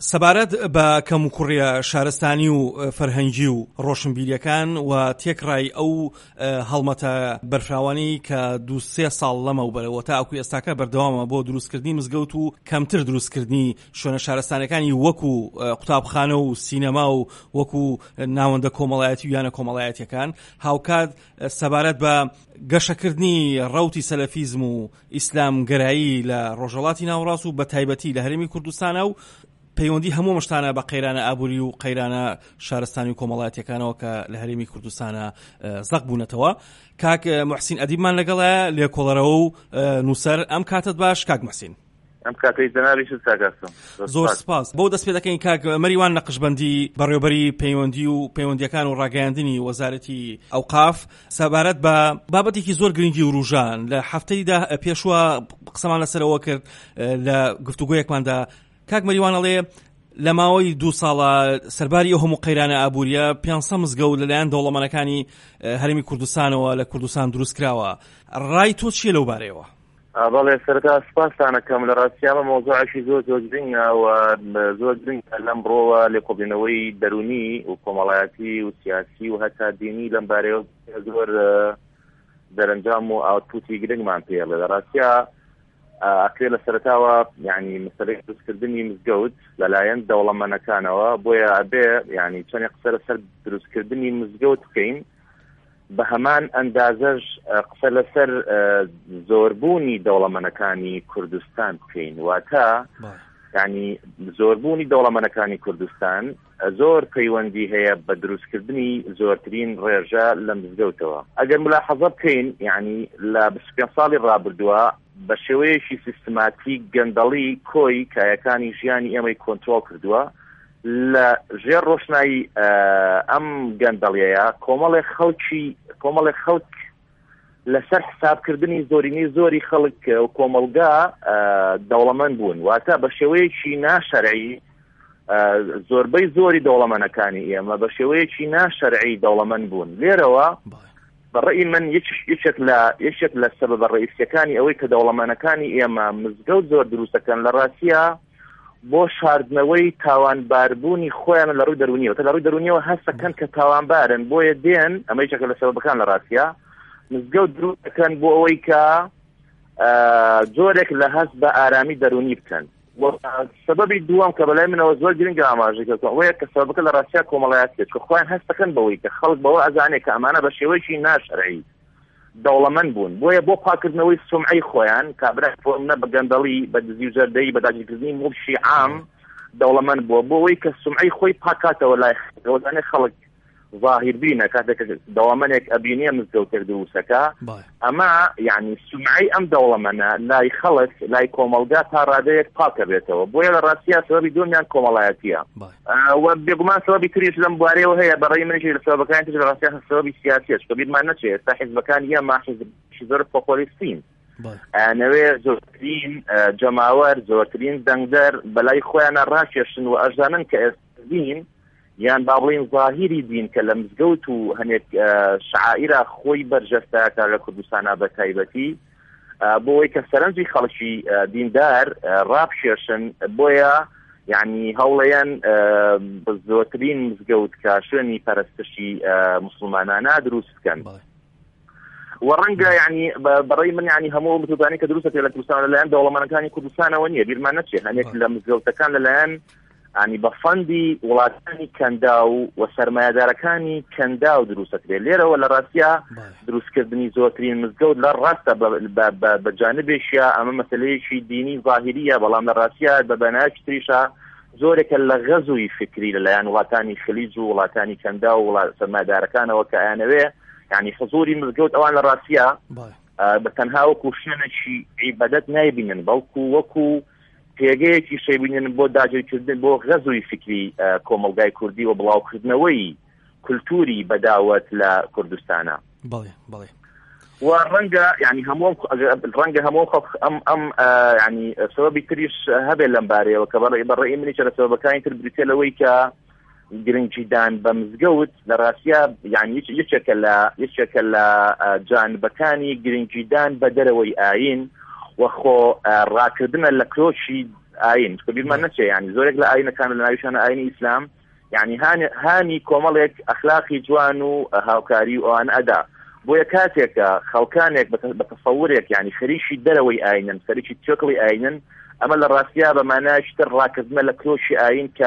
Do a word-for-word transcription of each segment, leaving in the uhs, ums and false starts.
سەبارەت بە کەم و کوڕیە شارستانی و فەرهەنگی و ڕۆشنبیریەکان و تێکڕای ئەو هەڵمەتە بەرفراوانی کە دوو سێ ساڵ لەمە وبەرەوە تا ئەوکو ئێستاکە بەردەوامە بۆ دروستکردنی مزگەوت و کەمتر دروستکردنی شوێنە شارستانەکانی وەکو قوتابخانە و سینەما و وەکو ناوەندە کۆمەڵایەتی و یانە کۆمەڵایەتیەکان، هاوکات سەبارەت بە گەشەکردنی ڕەوتی سەلەفیزم و ئیسلام گەرایی لە ڕۆژهەڵاتی ناوەڕاست و بە تایبەتی لە هەرێمی کوردستانە و پەیوەندی هەموو مشتانە بە قەیرانە ئابووری و قەیرانە شارستانی و کۆمەڵایەتیەکانەوە کە لە هەرێمی کوردستانە زەق بوونەتەوە. کاک موحسین ئەدیبمان لەگەڵە لێکۆڵەرەوە و نووسەر. ئەم کاتت باش کاک موحسین. ئەم کاتەی جەنابی شت ساگاستم. زۆر سپاس. بۆ دەست پێ دەکەین کاک مەریوان نەقشبەندی بەڕێوەبەری پەیوەندی و پەیوەندیەکان و ڕاگەیاندنی وەزارەتی ئەوقاف سەبارەت بە بابەتێکی زۆر گرنگی و ڕوژان لە هەفتەیدا پێشوە قسەمان لەسەرەوە کرد لە گفتوگۆیەکماندا. کاک مەریوان ئەڵێ لە ماوەی دوو ساڵە سەرباری ئەو هەموو قەیرانە ئابووریە پێنجسە مزگەوت لەلایەن دەوڵەمەندەکانی هەرێمی کوردستانەوە لە کوردستان دروست کراوە. ڕای تۆ چییە لەو بارەیەوە؟ بەڵێ سەرەتا سپاسانەکەم لە ڕاستیامە مۆزوعێکی زۆر زۆر گرنگە و زۆر گرنگە لەمڕۆوە لێکۆڵینەوەی دەرونی و کۆمەڵایەتی و سیاسی و هەتا دینی لەم بارەیەوە زۆر دەرەنجام و ئاوتپوتی گرنگمان پێڵێ. لە ڕاستیا ئەکرێ لە سەرەتاوە یعنی مەسەلەی دروستکردنی مزگەوت لەلایەن دەوڵەمەندەکانەوە بۆیە ئەبێ یعنی چەندێک قسە لەسەر دروستکردنی مزگەوت بکەین بە هەمان ئەندازەش قسە لەسەر زۆربوونی دەوڵەمەندەکانی کوردستان بکەین. واتە یعنی زۆربوونی دەوڵەمەندەکانی کوردستان زۆر پەیوەندی هەیە بە دروستکردنی زۆرترین ڕێژە لە مزگەوتەوە. ئەگەر ملاحەزە بکەین یعنی لە بیست و پێنج ساڵی ڕابردووە بە شێوەیەکی سیستماتیک گەندەڵی کۆی کایەکانی ژیانی ئێمەی کۆنترۆل کردووە. لە ژێر ڕۆشنایی ئەم گەندەڵیەیە کۆمەڵێک خەڵکی کۆمەڵێک خەڵک لەسەر حسابکردنی زۆرینی زۆری خەڵک و کۆمەلگا دەوڵەمەند بوون. واتە بە شێوەیەکی ناشەرعی زۆربەی زۆری دەوڵەمەندەکانی ئێمە بە شێوەیەکی ناشەرعی دەوڵەمەند بوون. لێرەوە بەڕێی من یەکێک لە یەکێک لە سەبەبە ڕئیسیەکانی ئەوەی کە دەوڵەمەندەکانی ئێمە مزگەوت زۆر دروستەکەن لە ڕاستیە بۆ شاردنەوەی تاوانباربوونی خۆیان لە ڕووی دەرونیەوە. تا لە ڕووی دەرونیەوە هەستەکەن کە تاوانبارن بۆیە دێن ئەمە یەکێک لە سەبەبەکان لە ڕاستیە مزگەوت دروستەکەن بۆ ئەوەی کە جۆرێک لە هەست بە ئارامی دەرونی بکەن. سەبەبی دووەم کە بەلای منەوە زۆر گرنگە ئاماژەکەوە ئەوەیە کە سەبەبەکە لە ڕاستیە کۆمەڵایەتیەت کە خۆیان هەستەکەن بەوەی کە خەڵک بەوە ئەزانێت کە ئەمانە بە شێوەیەکی ناشەرعی دەوڵەمەند بوون. بۆیە بۆ پاکردنەوەی سومعەی خۆیان کابرای فۆمنە بە گەندەڵی بە دزی و جەردەی بە داگیرکردنی موڵشی عام دەوڵەمەند بووە بۆ ئەوەی کە سومعەی خۆی پاکاتەوە لای خەڵک خەڵک ظاهر بینە کاتێک دەوڵەمەندێک ئەبینێ مزگەوتێک دروستەکە ئەمە یعنی سومعەی ئەم دەوڵەمەندە لای خەڵک لای کۆمەلگا تا ڕادەیەک پاکە بێتەوە. بۆیە لە ڕاستیە سەبەبی دووەمیان کۆمەڵایەتیە و بێگومان سەبەبی تریش لەم بوارەیەوە هەیە. بەڕێی منیش لە سەبەبەکانی تر لە ڕاستیە سەبەبی سیاسیە چکە بیرمان نەچێت ئێستا حیزبەکان ئێمە حیزبی زۆر پۆپۆلیستین نەوێ زۆرترین جەماوەر زۆرترین دەنگدەر بەلای خۆیانە ڕاکێشن و ئەژانن کە ئێستین یان با بڵین ظاهیری دین کە لە مزگەوت و هەنێک شعائرە خۆی بەرجەستەکە لە کوردستانە بە تایبەتی بۆی کە سەرنجی خەڵکی دیندار ڕابشێشن. بۆیە یعنی هەوڵەیان زۆرترین مزگەوت کە شوێنی پەرستشی مسلمانانە دروست بکەن. وەڕەنگە یعنی بەڕێی من یعنی هەموو متوتانی کە دروستە لە کوردستان لەلایەن دەوڵەمەندەکانی کوردستانەوە نییە بیرمان نەچێت هەنێک لە مزگەوتەکان لەلایەن ینی بە فەندی وڵاتانی کەندا و و سەرمایەدارەکانی کەندا و دروستەکرێت. لێرەوە لە ڕاستیە دروستکردنی زۆرترین مزگەوت لە ڕاستە بە جانبێکیە ئەمە مەسەلەیەکی دینی ظاهریە بەڵام لە ڕاستیە بە بەنایەکی تریشە زۆرێکە لە غەزوی فکری لەلایەن وڵاتانی خلیج و وڵاتانی کەندا و سەرمایەدارەکانەوە کە ئەیانەوێ یعنی حضوری مزگەوت ئەوان لە ڕاستیە بە تەنها وەکو شوێنێکی عیبادەت نایبینن بەڵکو وەکو پێگەیەکی شەیبینن بۆ داگیرکردن بۆ غەزوی فکری کۆمەلگای کوردی و بڵاوکردنەوەی کولتوری بەداوەت لە کوردستانە. بەڵێ بەڵێ و ڕەنگە ینی هەموو ڕەنگە هەموو خەڵک ئەم ئەم ینی سەبەبی تریش هەبێت لەم بارەیەوە کە بەڕێی منیش لە سەبەبەکانی تر بریتێ لەوەی کە گرنگجیدان بە مزگەوت لە ڕاستیە یعنی یەکێکە لە یەکێکە لە جانبەکانی گرنگجیدان بە دەرەوەی ئاین وەخۆ ڕاکردنە لە کلۆشی ئاین کەبیرمان نەچێ یعنی زۆرێک لە ئاینەکان لە ناویشانە ئاینی ئیسلام یعنی هانی کۆمەڵێک ئەخلاقی جوان و هاوکاری و ئەوان ئەدا بۆیە کاتێکە خەڵکانێک بە تەسەورێک یعنی خەریکی دەرەوەی ئاینن خەریکی تێکڵی ئاینن ئەمە لە ڕاستیا بە مانایشتر ڕاکردنە لە کلۆشی ئاین کە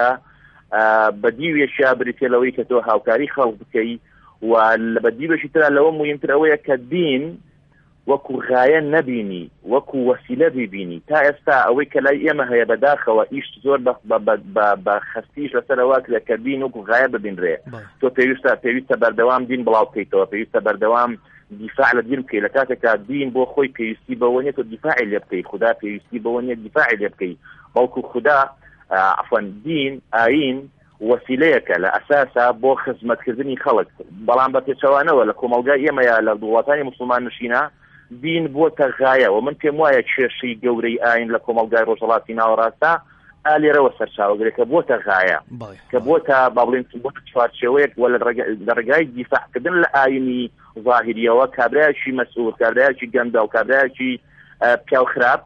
بەدیوێشیا بریتێلەوەی کە تۆ هاوکاری خەڵک بکەی و لە بەدیوێشی ترا لەوە مهمتر ئەوەیە کە دین وەکو غایە نەبینی وەکو وەسیلە ببینی تا ئێستا ئەوەی کە لای ئێمە هەیە بەداخەوە ئیش زۆر بە خستیش لەسەرەوە کە کە دین وەکو غایە ببینرێ تۆ پێویستە پێویستە بەردەوام دین بڵاو بکەیتەوە پێویستە بەردەوام دیفاع لە دین بکەی لە کاتێکا دین بۆ خۆی پێویستی بەوە نیە تۆ دیفاعی لێ بکەی خدا پێویستی بەوە نیە دیفاعی لێ بکەی بەڵکو خدا عەفوەن دین ئاین وەسیلەیەکە لە ئەساسا بۆ خزمەتکردنی خەڵک بەڵام بە پێچەوانەوە لە کۆمەلگای ئێمەیە لە وڵاتانی موسڵمان نشینە دین بۆتە غایە و من پێم وایە کێشەی گەورەی ئاین لە کۆمەلگای ڕۆژهەڵاتی ناوەڕاستە ئالێرەوە سەرچاوەگرێت کە بۆتە غایە کە بۆتە با بڵێن بۆتە چوارچێوەیەک وە لە ڕێگای دیفاعکردن لە ئاینی ظاهریەوە کابرایەکی مەسئول کابرایەکی گەندە و کابرایەکی پیاو خراپ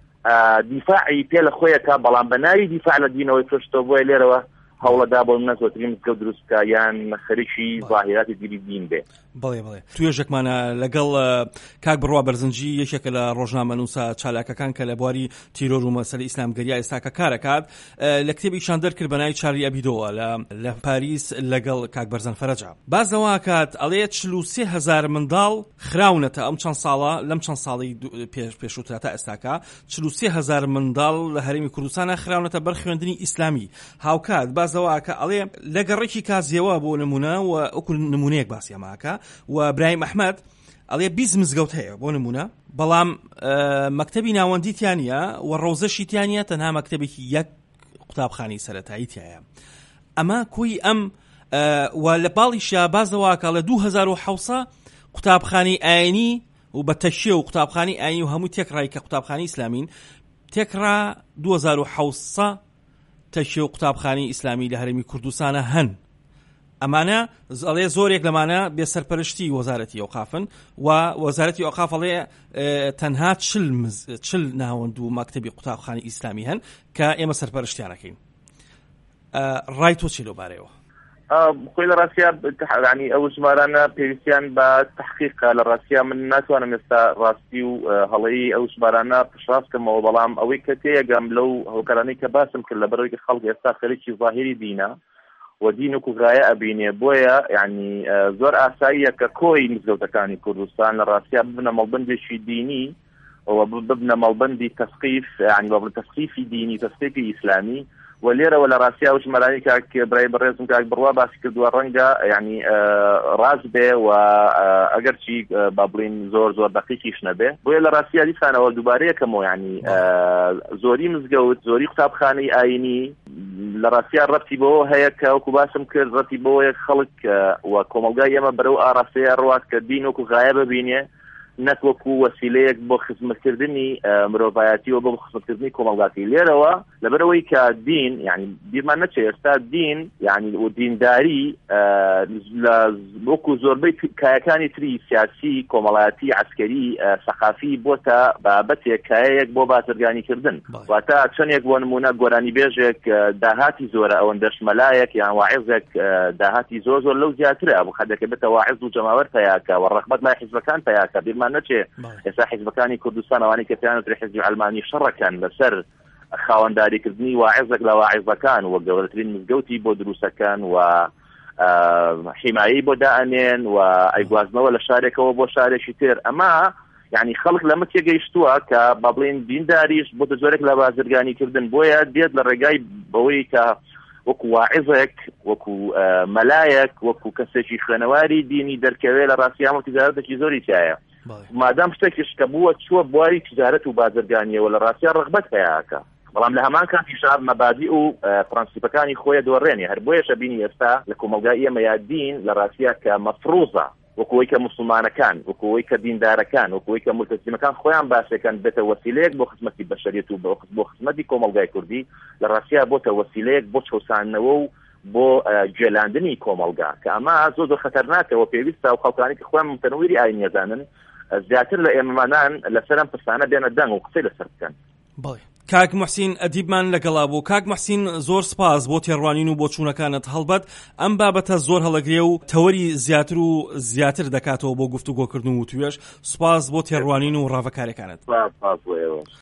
دیفاعی پێ لە خۆیەکە بەڵام بە ناوی دیفاع لە دینەوەی پشتەوە بۆیە لێرەوە هەوڵەدا بۆ منە زۆترین مزگەوت دروستکە یان خەریکی ظاهیراتی دیری دین بێ. بڵێ بڵێ توێژێکمانە لەگەڵ کاک بڕوا بەرزنجی یەکێکە لە ڕۆژنامە نووسە چالاکەکان کە لە بواری تیرۆر و مەسەلەی ئیسلامگەریە ئێستاکە کارەکات لە کتێبیشان دەرکرد بە ناوی چارلی ئەبیدۆوە لە پاریس لەگەڵ کاک بەرزەن فەرەجا باز لەوە کات ئەڵێ چل و سێ هەزار منداڵ خراونەتە ئەم چەند ساڵە لەم چەند ساڵی پێشووترا تا ئێستاکە چل و سێ هەزار منداڵ لە هەرێمی کوردستانە خراونەتە بەر خوێندنی ئیسلامی هاوکات بازەوە کە ئەڵێ لە گەڕێکی کازیەوە بۆ نمونە و ئەوکو نمونەیەک باسیەماکە و برایم ئەحمەد ئەڵێ بیست مزگەوت هەیە بۆ نمونە بەڵام مەکتەبی ناوەندی تیانە و ڕۆزەشی تیانە تەنها مەکتەبێکی یەک قوتابخانەی سەرەتایی تایە ئەمە کوی ئەم و لە باڵیشیا بازەوە کە لە دوو هەزار و حەوت قوتابخانەی ئاینی و بە تەشیە و قوتابخانەی ئاینی و هەموو تێکڕای کە قوتابخانەی ئیسلامین تێکڕا دوو هەزار و حەوت تەشیە و قوتابخانەی ئیسلامی لە هەرێمی کوردستانە هەن ئەمانە ئەڵێ زۆرێک لەمانە بێسەرپەرشتی وەزارەتی ئەوقافن و وەزارەتی ئەوقاف ئەڵێ تەنها چل ناوەند و مەکتەبی قوتابخانەی ئیسلامی هەن کە ئێمە سەرپەرشتیانەکەین ڕای تۆ چی لەبارەیەوە؟ خۆی لە ڕاستیا ینی ئەو ژمارانە پێویستیان بە تەحقیقە لە ڕاستیا من ناتوانم ئێستا ڕاستی و هەڵەیی ئەو ژمارانە پشڕاستکەمەوە بەڵام ئەوەی کە تێگەم لەو هەوکارانەی کە باسم کرد لەبەرەوەی کە خەڵک ئێستا خەریکی ظاهری دینە و دین و کوغایە ئەبینێ بۆیە یعنی زۆر ئاساییە کە کۆی مزگەوتەکانی کوردستان لە ڕاستیا ببنە مەڵبەندێکی دینی و ببنە مەڵبەندی تەسقیف ینی بە تەسقیفی دینی تەسقیفی ئیسلامی و لێرەوە لە ڕاستیا و ژمارانی کاک برای بەڕێزم کاک بڕوا باسی کردووە ڕەنگە ینی ڕاست بێ و ئەگەر چی با بڵین زۆر زۆر دەقیقیش نەبێ بۆیە لە ڕاستیا دیسانەوە دووبارەیەکەمەوە ینی زۆری مزگەوت زۆری قوتابخانەی ئاینی لە ڕاستیا ڕەتی بەوە هەیە کە وەکو باسم کرد ڕەتی بەوەیە خەڵک و کۆمەلگای ئێمە بەرەو ئاراستەیە ڕوات کە دین وەکو غایە ببینێ نەک وەکو وەسیلەیەک بۆ خزمەتکردنی مرۆڤایەتی و بۆ خزمەتکردنی کۆمەلگاتی لێرەوە لەبەرەوەی کە دین یعنی بیرمان نەچێ ئێستا دین یعنی و دینداری وەکو زۆربەی کایەکانی تری سیاسی کۆمەڵایەتی عسکەری سەقافی بۆتە بابەتێک کایەیەک بۆ بازرگانیکردن واتە چەندێک بۆ نمونە گۆرانی بێژێک داهاتی زۆرە ئەوەندەش مەلایەک یان واعظێک داهاتی زۆر زۆر لەو زیاترە بۆ خەدەکە بێتە واعظ و جەماوەر پەیاکە و ڕەغبەت لای حیزبەکان پەیاکە بیرمان نەچێ ئێستا حیزبەکانی کوردستان ئەوانەی کە پێیانوترێ حیزبی عەلمانی شەڕەکەن لەسەر خاوەنداریکردنی واعظێک لە واعظەکان و گەورەترین مزگەوتی بۆ دروستەکەن و حیمایی بۆ دائەنێن و ئەیگوازنەوە لە شارێکەوە بۆ شارێکی تر ئەمە یعنی خەڵک لەمە تێگەیشتووە کە با بڵێن دینداریش بۆتە زۆرێک لە بازرگانیکردن بۆیە دێت لە ڕێگای بەوەی کە وەکو واعظێک وەکو مەلایەک وەکو کەسێکی خوێنەواری دینی دەرکەوێ لە ڕاستیام و تیجارەتێکی زۆری تایە مادام شتێکیش کە بووە چووە بواری تیجارەت و بازرگانیەوە لە ڕاستیا ڕغبەت پێیاکە بەڵام لە هەمان کاتی شاب مەبادی و پرەنسیپەکانی خۆیە دۆڕێنێ هەر بۆیەشە بینی ئێستا لە کۆمەلگای ئێمە یا دین لە ڕاستیا کە مەفروزە وەکوەوەی کە موسڵمانەکان وەکوەوەی کە دیندارەکان وەکوەوەی کە مولتەزیمەکان خۆیان باسێکەن بێتە وەسیلەیەک بۆ خزمەتی بەشەریەت و بۆ خزمەتی کۆمەلگای کوردی لە ڕاستیا بۆتە وەسیلەیەک بۆ چەوسانەوە و بۆ جێلاندنی کۆمەلگا کە ئەمە زۆر زۆر خەتەرناکەوە پێویستە و خەڵکانی کە خۆیان متەنویری ئاینیەزانن زیاتر لە ئێمەمانان لەسەر ئەم پرسانە بێنە دەنگ و قسەی لەسەر بکەن. بەڵێ کاک محسین ئەدیبمان لەگەڵا بوو. کاک محسین زۆر سپاس بۆ تێڕوانین و بۆ چوونەکانت. هەڵبەت ئەم بابەتە زۆر هەڵەگرێ و تەوەری زیاتر و زیاتر دەکاتەوە بۆ گفتوگۆکردن و توێش. سپاس بۆ تێڕوانین و ڕاوەکاریەکانت.